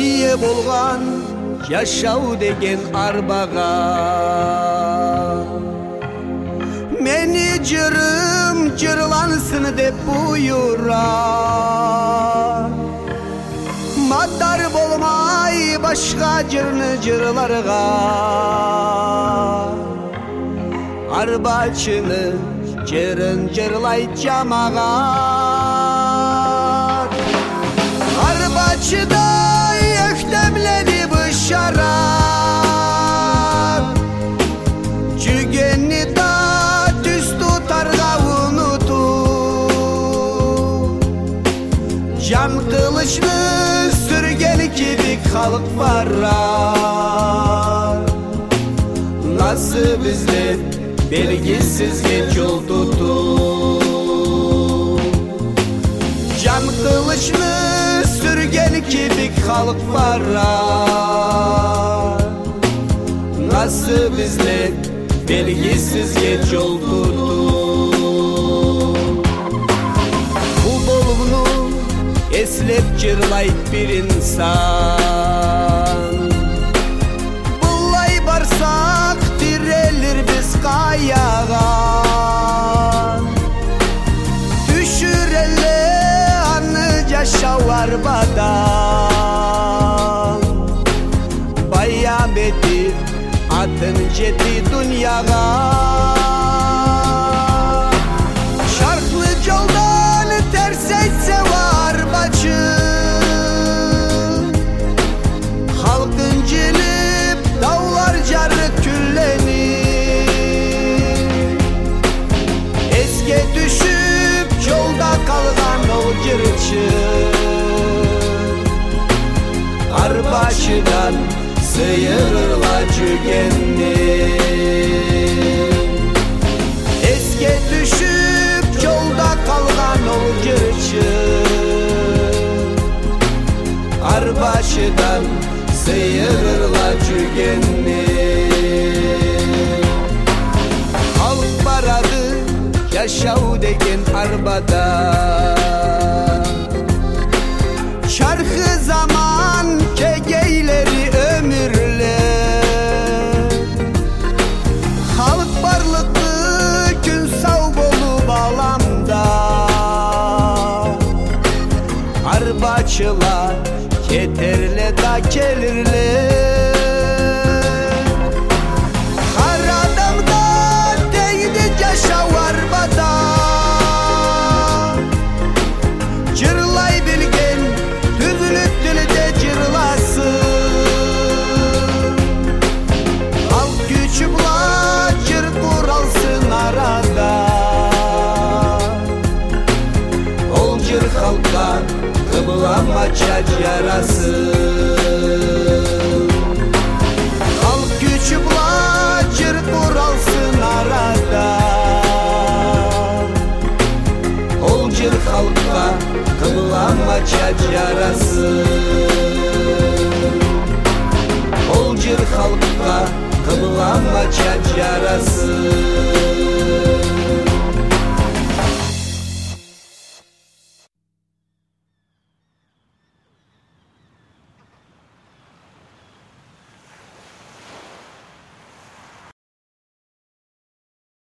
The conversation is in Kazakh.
ие болгон жашоо деген арбага. Мени жырым жырлансын деп буйурар, маддар болмай башка жырны жырларга. Арбачыны жырын жырлайт жамагат. Арбачыдай өктөмленип ышарат, жүгенни да түз тутарга унутуп. Жан кылычны сүрген кебек халык барар. Насып издеп белгисизге жол тутуп. Жан кылычны сүрген кебек халык барар. Насып издеп белгисизге жол тутуп. Бул болгону эслеп жырлайт бир инсан. Булай барсак тирелирбиз каяга. Түшүр эле аны жашоо арбадан. Бая бети атын жети дуньяга. Шаркlı жолдан терс айтса арбачы, халкын желип таулар жарык күлленип. Эске түшүп жолда калган ол жырчы, арбачыдан сыйырырла жүгенни. Эске түшүп жолда калган ол жырчы, арбачыдан сыйырырла жүгенни. Халык барады жашоо деген арбада. Чархы заман кегейлери өмүрлөр. Халык барлыгы күн сау болуп аламда. Арбачылар кетерле да келирлер. Har адамда теңди жашоо арбада. Жырлай билген түзүлүп дилде жырласын. Ал күчү була жыр куралсын арада. Ол жыр халкка кыбылама чач ярасын. Ал күчү була жыр куралсын арада. Ол жыр халкка кыбылама чач ярасын. Ол жыр халкка кыбылама чач ярасын.